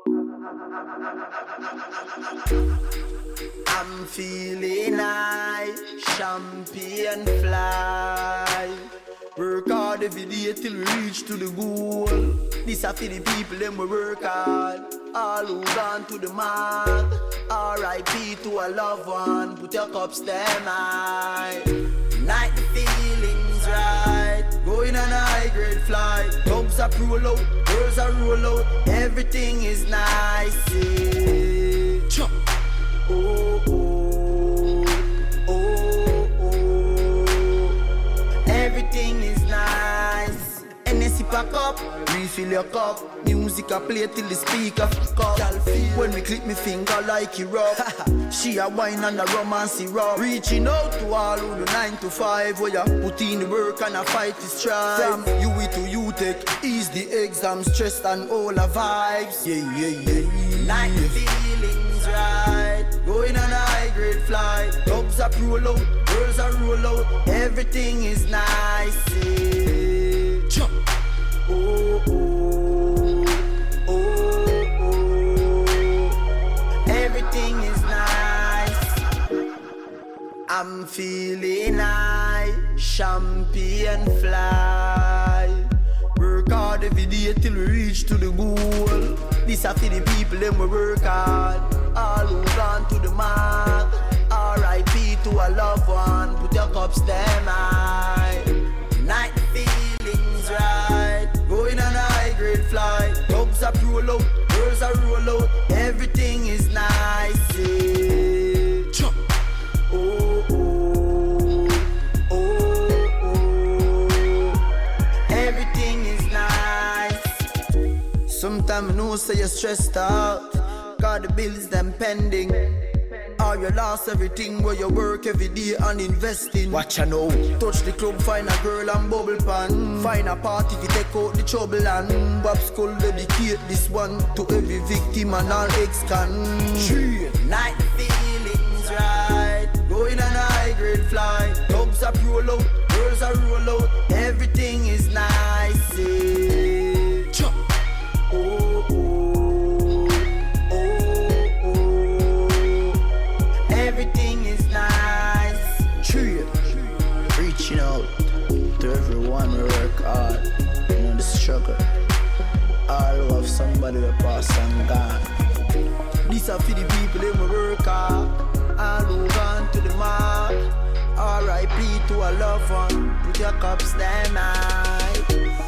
I'm feeling high, champagne fly. Work hard every day till we reach to the goal. This a for the people them we work hard. All who gone to the mark. R.I.P. to a loved one. Put your cups them high. Night the feelings right. Going on a high grade flight. Dogs are roll out, girls are roll out. Everything is nice. Yeah. Oh, oh, oh, oh. Everything is nice. NSC pack up, refill your cup. Music I play till the speaker fuck up. When we click me finger like it rock. She a wine and a romance rock. Reaching out to all who do 9 to 5. Where you put in the work and a fight is strive. From UE to UTech, ease the exam stress and all the vibes. Yeah, yeah, yeah. Night feelings right. Going on a high grade flight. Dogs are roll out, girls are roll out. Everything is nice. Yeah. Oh, oh, oh, oh. Everything is nice. I'm feeling high, champagne fly. Work hard every day till we reach to the goal. This a for the people them we work hard. All who gone to the mark. R.I.P. to a loved one. Put your cups them high. Night feelings right. Going on a high grade flight. Dogs are roll out, girls are roll out. Everything is nice. Yeah. Oh, oh, oh, oh. Everything is nice. Sometimes I know say you're stressed out. Got the bills them pending. Or you lost everything where you work every day and investing. Watch ya know. Touch the club, find a girl and bubble pan. Find a party to take out the trouble and Bob Skull dedicate this one to every victim and all ex-con. Night feelings right. Going on a high grade flight. Dogs are roll out, girls are roll out. Everything is nice. Yeah. Oh, oh, oh, oh. Everything is nice. True. Reaching out to everyone who work hard. You know the struggle. All who have somebody that pass and gone. This are for the people that we work hard. All who gone to the mark. R.I.P. to a loved one. Put your cups them high.